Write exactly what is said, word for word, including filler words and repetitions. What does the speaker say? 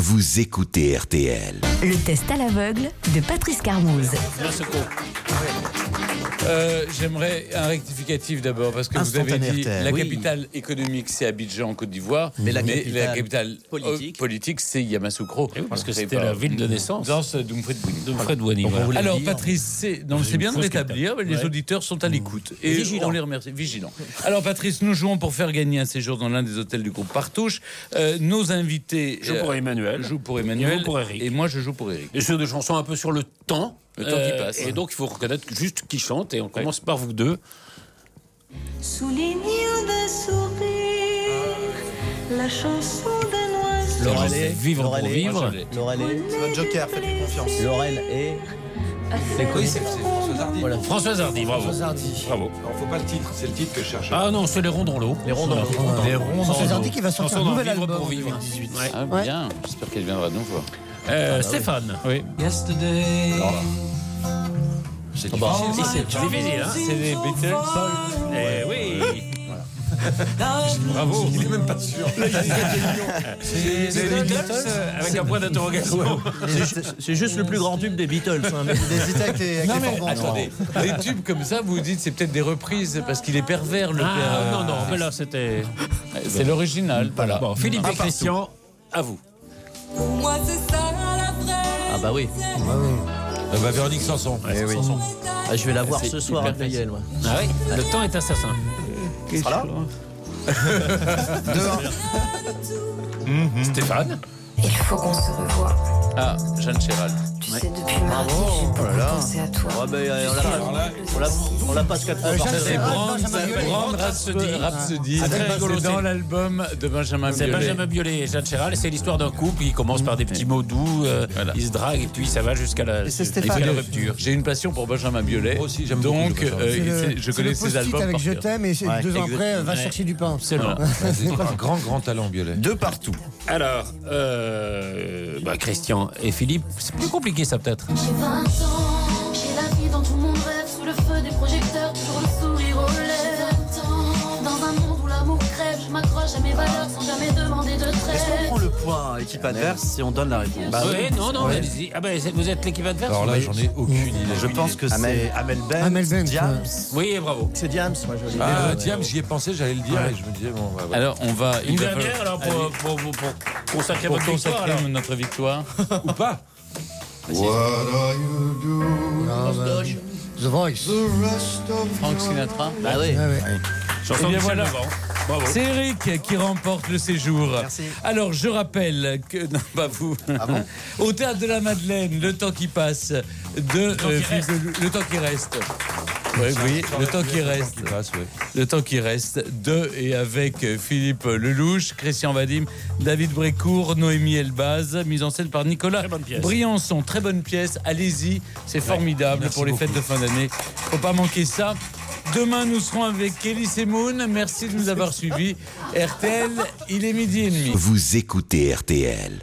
Vous écoutez R T L. Le test à l'aveugle de Patrice Carmouze. Euh, J'aimerais un rectificatif d'abord, parce que vous avez dit R T L. la Oui. capitale économique c'est Abidjan en Côte d'Ivoire, Mais la capitale capitale politique, euh, politique c'est Yamoussoukro. Oui, parce que c'était la ville de naissance d'Oumfred de Wani. Voilà. Alors Patrice, c'est non, c'est bien de rétablir, mais les Ouais. auditeurs sont à l'écoute et Vigilants. on les remercie. Vigilants. Alors Patrice, nous jouons pour faire gagner un séjour dans l'un des hôtels du groupe Partouche. Euh, nos invités Joue pour Emmanuel. jouent pour Emmanuel Joue pour Eric. et moi je joue pour Eric. Et sur des chansons un peu sur le temps. Le temps qui passe. Et donc il faut reconnaître juste qui chante. Et on commence par vous deux. Sous les nids d'un sourire, la chanson d'un oiseau. Laurel et Vivre pour Laurel et- vivre. Moi, je l'ai. Laurel et C'est votre joker, faites-lui confiance. Laurel et Oui, c'est François Hardy. voilà. Françoise Hardy, bravo. François Hardy. Bravo. Alors, faut pas le titre, c'est le titre que je cherche. Ah non, c'est les ronds dans l'eau. Les ronds dans l'eau. Les ronds dans François l'eau. Hardy qui va sortir Chanson un nouvel dans Vivre album pour en vivre. deux mille dix-huit. Ouais. Ah bien, j'espère qu'elle viendra nous voir. Euh, Stéphane. Oui. C'est Ah bah, difficile. si, c'est C'est difficile, hein. C'est les Beatles. Eh oui. Bravo. Il est même pas sûr. C'est les Beatles avec un point d'interrogation. C'est- C'est juste le plus grand tube des Beatles. Hein, mais des hésitez avec les, avec Non les mais fourgons. attendez, les tubes comme ça, vous vous dites c'est peut-être des reprises parce qu'il est pervers le père. Ah non, non, mais là c'était. C'est l'original. Voilà. Bon, Philippe et Christian, à vous. Moi, c'est ça la vraie. Ah bah oui. Ah bah, Véronique Sanson. Eh oui. Ah, je vais la voir C'est ce soir hyper à Veillel. Ouais. Ah oui, le temps est assassin. Sera là Stéphane. Il faut qu'on se revoie. Ah, Jeanne Chéral. Tu sais, depuis mardi, j'ai beaucoup pensé à toi. Ah bah, euh, on l'a pas- on l'a- on l'a passe quatre fois par C'est semaine. Brand, Brand Rhapsody. Rhapsody. Ah, très rigolo, C'est dans c'est- l'album de Benjamin C'est Biolay. Benjamin Biolay et Jeanne Chéral. C'est l'histoire d'un couple. Il commence par des petits mots doux. euh, Voilà. Ils se draguent et puis ça va jusqu'à la, c'est il Stéphane. fait la rupture. J'ai une passion pour Benjamin Biolay. Moi aussi, j'aime beaucoup Donc, Benjamin. euh, C'est le- c'est- je c'est connais le ses post-it albums avec par Je cœur. t'aime et c'est Ouais, deux ans après, exactement. va Ouais. chercher du pain. Absolument. C'est un grand, grand talent, Biolay. De partout. Alors, euh, bah, Christian et Philippe, c'est plus compliqué ça peut-être. J'ai vingt ans, j'ai la vie dont tout le monde rêve, sous le feu des projecteurs, toujours le sourire aux lèvres. Dans un monde où l'amour crève, je m'accroche à mes valeurs sans jamais demander de Est-ce qu'on trêve. prend le point à équipe adverse si on donne la réponse Bah oui, non, non, allez-y. Ah bah, c'est- vous êtes l'équipe adverse. Alors là, Oui. j'en ai aucune idée. Je pense que c'est Amel Ben, Amel Ben, Diams. Oui, bravo. C'est Diams, moi je Ah, Diams, j'y ai pensé, j'allais le dire et je me disais, bon, bah, voilà. Alors, on va. Une il va dernière falloir- alors pour, Allez, pour, pour, pour consacrer pour votre victoire. consacrer alors. notre victoire. Ou pas. The Voice. Frank Sinatra. Bah oui. Ah ouais. Chanson Eh de bien, Michel voilà. Legrand. Bravo. C'est Eric qui remporte le séjour. Merci. Alors, je rappelle que. Non, pas vous. Au théâtre de la Madeleine, le temps qui passe de. Le temps qui reste. le temps qui reste. Oui, oui, le temps qui reste. Qui passe, ouais. Le temps qui reste de et avec Philippe Lelouch, Christian Vadim, David Brécourt, Noémie Elbaz, mise en scène par Nicolas Très bonne pièce. Briançon. Très bonne pièce. Allez-y, c'est formidable Merci pour les beaucoup. fêtes de fin d'année. Faut pas manquer ça. Demain, nous serons avec Kelly Semoun. Merci de nous avoir suivis. R T L, il est midi et demi. Vous écoutez R T L.